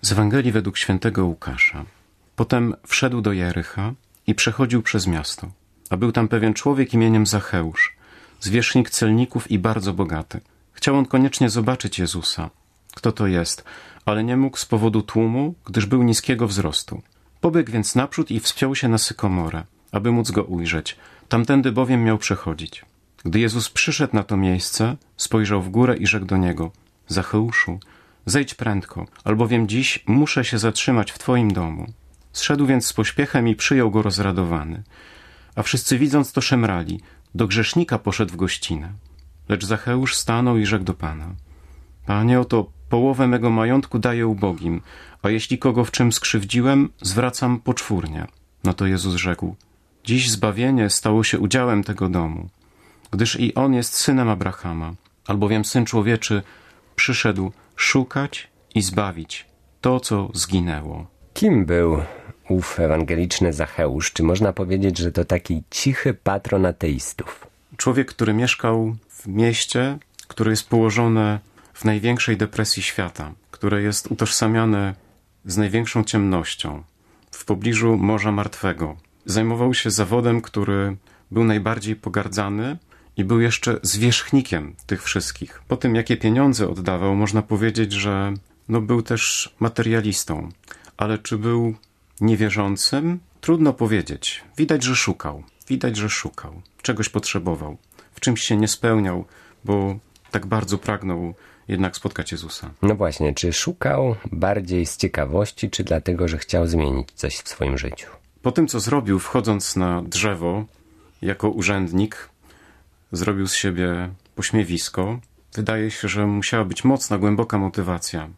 Z Ewangelii według świętego Łukasza. Potem wszedł do Jericha i przechodził przez miasto. A był tam pewien człowiek imieniem Zacheusz, zwierzchnik celników i bardzo bogaty. Chciał on koniecznie zobaczyć Jezusa. Kto to jest? Ale nie mógł z powodu tłumu, gdyż był niskiego wzrostu. Pobiegł więc naprzód i wspiął się na sykomorę, aby móc go ujrzeć. Tamtędy bowiem miał przechodzić. Gdy Jezus przyszedł na to miejsce, spojrzał w górę i rzekł do niego: Zacheuszu, zejdź prędko, albowiem dziś muszę się zatrzymać w Twoim domu. Zszedł więc z pośpiechem i przyjął go rozradowany. A wszyscy widząc to szemrali. Do grzesznika poszedł w gościnę. Lecz Zacheusz stanął i rzekł do Pana: Panie, oto połowę mego majątku daję ubogim, a jeśli kogo w czym skrzywdziłem, zwracam poczwórnie. No to Jezus rzekł: Dziś zbawienie stało się udziałem tego domu, gdyż i on jest synem Abrahama, albowiem Syn Człowieczy przyszedł szukać i zbawić to, co zginęło. Kim był ów ewangeliczny Zacheusz? Czy można powiedzieć, że to taki cichy patron ateistów? Człowiek, który mieszkał w mieście, które jest położone w największej depresji świata, które jest utożsamiane z największą ciemnością, w pobliżu Morza Martwego. Zajmował się zawodem, który był najbardziej pogardzany i był jeszcze zwierzchnikiem tych wszystkich. Po tym, jakie pieniądze oddawał, można powiedzieć, że był też materialistą. Ale czy był niewierzącym? Trudno powiedzieć. Widać, że szukał. Czegoś potrzebował. W czymś się nie spełniał, bo tak bardzo pragnął jednak spotkać Jezusa. No właśnie, czy szukał bardziej z ciekawości, czy dlatego, że chciał zmienić coś w swoim życiu? Po tym, co zrobił, wchodząc na drzewo jako urzędnik, zrobił z siebie pośmiewisko. Wydaje się, że musiała być mocna, głęboka motywacja,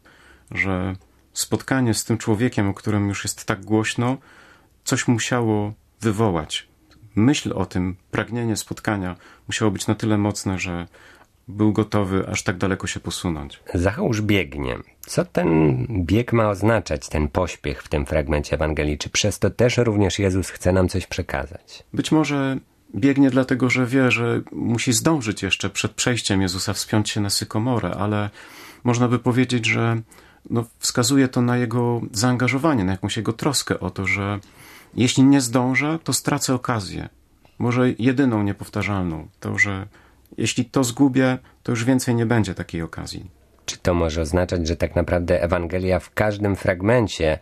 że spotkanie z tym człowiekiem, o którym już jest tak głośno, coś musiało wywołać. Myśl o tym, pragnienie spotkania musiało być na tyle mocne, że był gotowy aż tak daleko się posunąć. Zacheusz biegnie. Co ten bieg ma oznaczać, ten pośpiech w tym fragmencie Ewangelii? Czy przez to też również Jezus chce nam coś przekazać? Być może biegnie dlatego, że wie, że musi zdążyć jeszcze przed przejściem Jezusa wspiąć się na sykomorę, ale można by powiedzieć, że wskazuje to na jego zaangażowanie, na jakąś jego troskę o to, że jeśli nie zdążę, to stracę okazję. Może jedyną niepowtarzalną. To, że jeśli to zgubię, to już więcej nie będzie takiej okazji. Czy to może oznaczać, że tak naprawdę Ewangelia w każdym fragmencie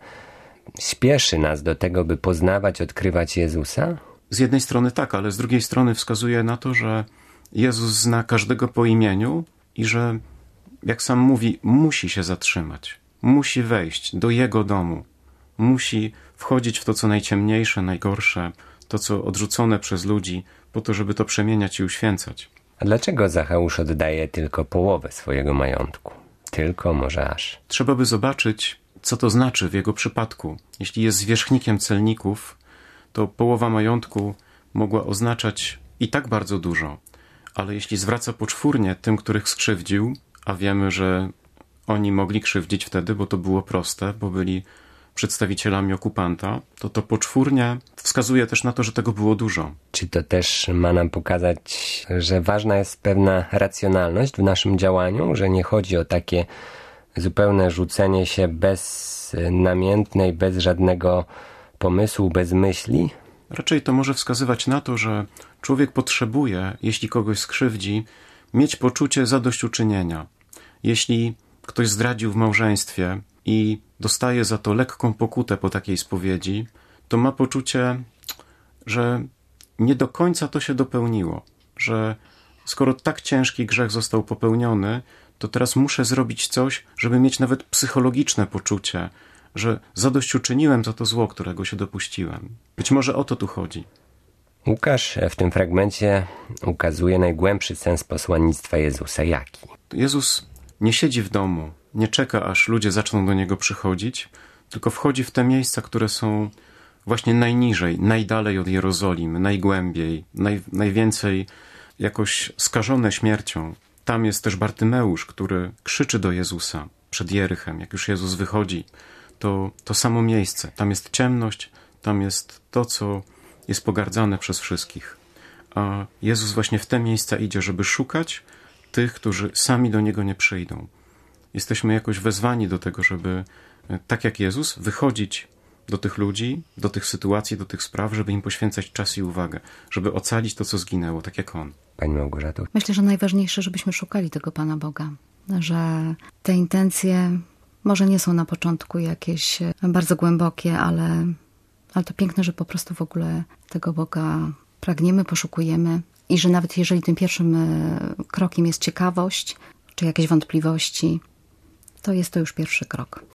śpieszy nas do tego, by poznawać, odkrywać Jezusa? Z jednej strony tak, ale z drugiej strony wskazuje na to, że Jezus zna każdego po imieniu i że, jak sam mówi, musi się zatrzymać. Musi wejść do Jego domu. Musi wchodzić w to, co najciemniejsze, najgorsze, to, co odrzucone przez ludzi, po to, żeby to przemieniać i uświęcać. A dlaczego Zacheusz oddaje tylko połowę swojego majątku? Tylko, może aż? Trzeba by zobaczyć, co to znaczy w jego przypadku. Jeśli jest zwierzchnikiem celników, to połowa majątku mogła oznaczać i tak bardzo dużo. Ale jeśli zwraca poczwórnie tym, których skrzywdził, a wiemy, że oni mogli krzywdzić wtedy, bo to było proste, bo byli przedstawicielami okupanta, to poczwórnie wskazuje też na to, że tego było dużo. Czy to też ma nam pokazać, że ważna jest pewna racjonalność w naszym działaniu, że nie chodzi o takie zupełne rzucenie się beznamiętne i bez żadnego pomysłu, bez myśli? Raczej to może wskazywać na to, że człowiek potrzebuje, jeśli kogoś skrzywdzi, mieć poczucie zadośćuczynienia. Jeśli ktoś zdradził w małżeństwie i dostaje za to lekką pokutę po takiej spowiedzi, to ma poczucie, że nie do końca to się dopełniło, że skoro tak ciężki grzech został popełniony, to teraz muszę zrobić coś, żeby mieć nawet psychologiczne poczucie, że zadośćuczyniłem za to zło, którego się dopuściłem. Być może o to tu chodzi. Łukasz w tym fragmencie ukazuje najgłębszy sens posłannictwa Jezusa. Jaki? Jezus nie siedzi w domu, nie czeka, aż ludzie zaczną do Niego przychodzić, tylko wchodzi w te miejsca, które są właśnie najniżej, najdalej od Jerozolimy, najgłębiej, najwięcej jakoś skażone śmiercią. Tam jest też Bartymeusz, który krzyczy do Jezusa przed Jerychem. Jak już Jezus wychodzi, to samo miejsce. Tam jest ciemność, tam jest to, co jest pogardzane przez wszystkich. A Jezus właśnie w te miejsca idzie, żeby szukać tych, którzy sami do Niego nie przyjdą. Jesteśmy jakoś wezwani do tego, żeby tak jak Jezus, wychodzić do tych ludzi, do tych sytuacji, do tych spraw, żeby im poświęcać czas i uwagę, żeby ocalić to, co zginęło, tak jak On. Pani Małgorzato? Myślę, że najważniejsze, żebyśmy szukali tego Pana Boga, że te intencje może nie są na początku jakieś bardzo głębokie, ale to piękne, że po prostu w ogóle tego Boga pragniemy, poszukujemy i że nawet jeżeli tym pierwszym krokiem jest ciekawość czy jakieś wątpliwości, to jest to już pierwszy krok.